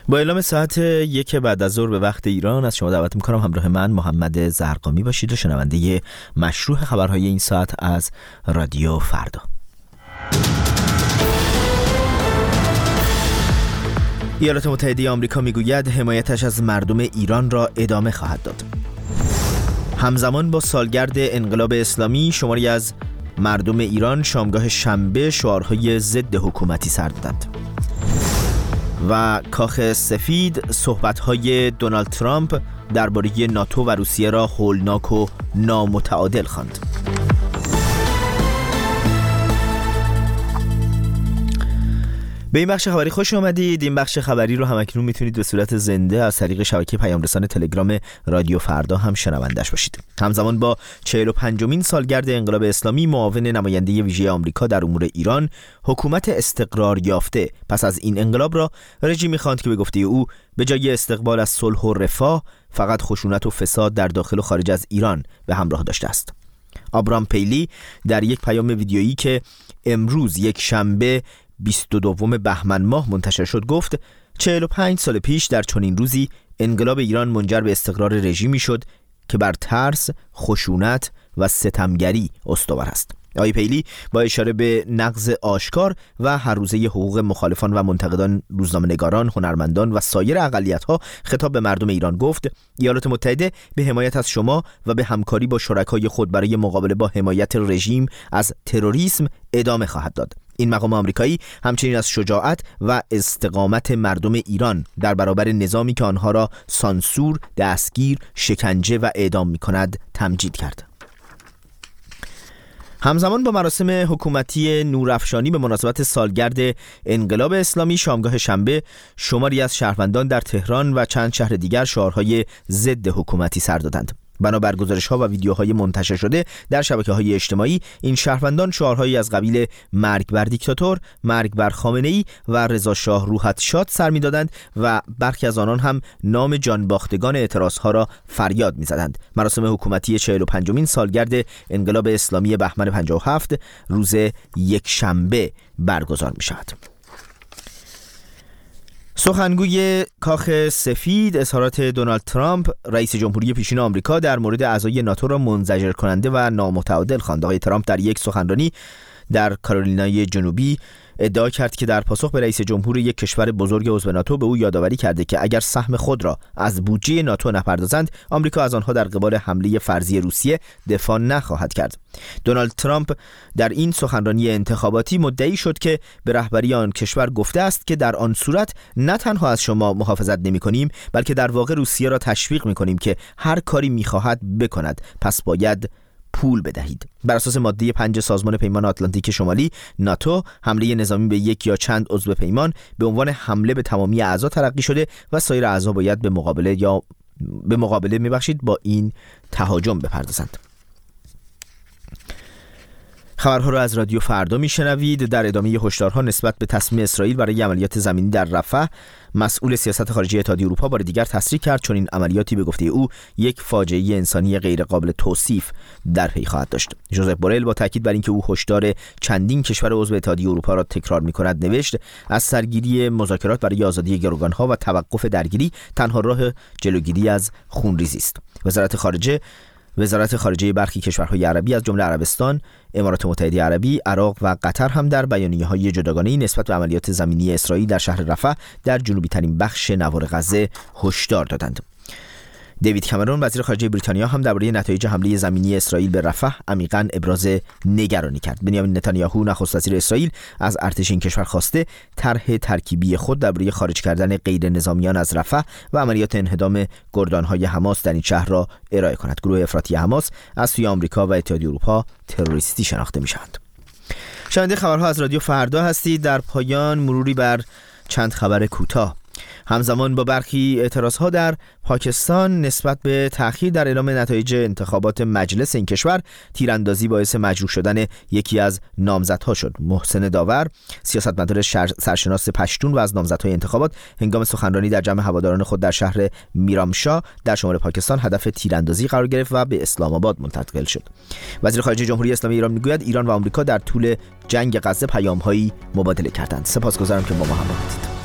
با اعلام ساعت 1 بعد از ظهر به وقت ایران از شما دعوت میکنم همراه من محمد زرقامی باشید و شنونده مشروع خبرهای این ساعت از رادیو فردا. ایالات متحده آمریکا میگوید حمایتش از مردم ایران را ادامه خواهد داد. همزمان با سالگرد انقلاب اسلامی شماری از مردم ایران شامگاه شنبه شعارهای ضد حکومتی سر دادند. و کاخ سفید صحبت‌های دونالد ترامپ درباره ناتو و روسیه را هولناک و نامتعادل خواند. به این بخش خبری خوش آمدید. این بخش خبری رو همکنون میتونید به صورت زنده از طریق شبکه پیام‌رسان تلگرام رادیو فردا هم شنوندش باشید. همزمان با 45مین سالگرد انقلاب اسلامی، معاون نماینده ویژه آمریکا در امور ایران حکومت استقرار یافته پس از این انقلاب را رژیمی خواند که به گفته او به جای استقبال از صلح و رفاه فقط خشونت و فساد در داخل و خارج از ایران به همراه داشته است. آبرام پیلی در یک پیام ویدیویی که امروز یک شنبه 22 بهمن ماه منتشر شد گفت 45 سال پیش در چنین روزی انقلاب ایران منجر به استقرار رژیمی شد که بر ترس، خشونت و ستمگری استوار است. آقای پیلی با اشاره به نقض آشکار و هر روزه حقوق مخالفان و منتقدان، روزنامه‌نگاران، هنرمندان و سایر اقلیت‌ها خطاب به مردم ایران گفت ایالات متحده به حمایت از شما و به همکاری با شرکای خود برای مقابله با حمایت رژیم از تروریسم ادامه خواهد داد. این مقام آمریکایی همچنین از شجاعت و استقامت مردم ایران در برابر نظامی که آنها را سانسور، دستگیر، شکنجه و اعدام می‌کند تمجید کرد. همزمان با مراسم حکومتی نورافشانی به مناسبت سالگرد انقلاب اسلامی شامگاه شنبه شماری از شهروندان در تهران و چند شهر دیگر شعارهای ضد حکومتی سر دادند. بنابر گزارش‌ها و ویدیوهای منتشر شده در شبکه‌های اجتماعی، این شهروندان شعارهایی از قبیل مرگ بر دیکتاتور، مرگ بر خامنه‌ای و رضا شاه روحت شاد سر می‌دادند و برخی از آنان هم نام جانباختگان اعتراضها را فریاد می‌زدند. مراسم حکومتی 45مین سالگرد انقلاب اسلامی بهمن 57 روز یک شنبه برگزار می‌شود. سخنگوی کاخ سفید اظهارات دونالد ترامپ رئیس جمهوری پیشین آمریکا در مورد اعضای ناتو را منزجر کننده و نامتعادل خواند. آقای ترامپ در یک سخنرانی در کارولینای جنوبی ادعا کرد که در پاسخ به رئیس جمهور یک کشور بزرگ عضو ناتو به او یادآوری کرده که اگر سهم خود را از بودجه ناتو نپردازند آمریکا از آنها در قبال حمله فرضی روسیه دفاع نخواهد کرد. دونالد ترامپ در این سخنرانی انتخاباتی مدعی شد که به رهبری آن کشور گفته است که در آن صورت نه تنها از شما محافظت نمی‌کنیم بلکه در واقع روسیه را تشویق می‌کنیم که هر کاری می‌خواهد بکند، پس باید پول بدهید. بر اساس ماده 5 سازمان پیمان آتلانتیک شمالی ناتو، حمله نظامی به یک یا چند عضو پیمان به عنوان حمله به تمامی اعضا تلقی شده و سایر اعضا باید به مقابله با این تهاجم بپردازند. خبرها را از رادیو فردا میشنوید. در ادامه هشدارها نسبت به تصمیم اسرائیل برای عملیات زمینی در رفح، مسئول سیاست خارجی اتحادیه اروپا بار دیگر تصریح کرد چون این عملیاتی به گفته او یک فاجعه انسانی غیر قابل توصیف در پی خواهد داشت. ژوزف بورل با تاکید بر اینکه او هشدار چندین کشور عضو اتحادیه اروپا را تکرار می‌کند نوشت از سرگیری مذاکرات برای آزادی گروگان‌ها و توقف درگیری تنها راه جلوگیری از خونریزی است. وزارت خارجه برخی کشورهای عربی از جمله عربستان، امارات متحده عربی، عراق و قطر هم در بیانیه‌های جداگانه‌ای نسبت به عملیات زمینی اسرائیل در شهر رفح در جنوبی ترین بخش نوار غزه هشدار دادند. دیوید کامرون وزیر خارجه بریتانیا هم درباره نتایج حمله زمینی اسرائیل به رفح عمیقاً ابراز نگرانی کرد. بنیامین نتانیاهو نخست وزیر اسرائیل از ارتش این کشور خواسته طرح ترکیبی خود درباره خارج کردن غیر نظامیان از رفح و عملیات انهدام گردانهای حماس در این شهر را ارائه کند. گروه افراطی حماس از سوی آمریکا و اتحادیه اروپا تروریستی شناخته می‌شوند. شنونده خبرها از رادیو فردا هستید. در پایان مروری بر چند خبر کوتاه. همزمان با برخی اعتراضها در پاکستان نسبت به تأخیر در اعلام نتایج انتخابات مجلس این کشور، تیراندازی باعث مجروح شدن یکی از نامزدها شد. محسن داور، سیاستمدار سرشناس پشتون و از نامزدهای انتخابات، هنگام سخنرانی در جمع هواداران خود در شهر میرامشاه در شمال پاکستان هدف تیراندازی قرار گرفت و به اسلام آباد منتقل شد. وزیر خارجه جمهوری اسلامی ایران میگوید ایران و آمریکا در طول جنگ غزه پیام‌هایی مبادله کردند. سپاسگزارم که با ما همراه بودید.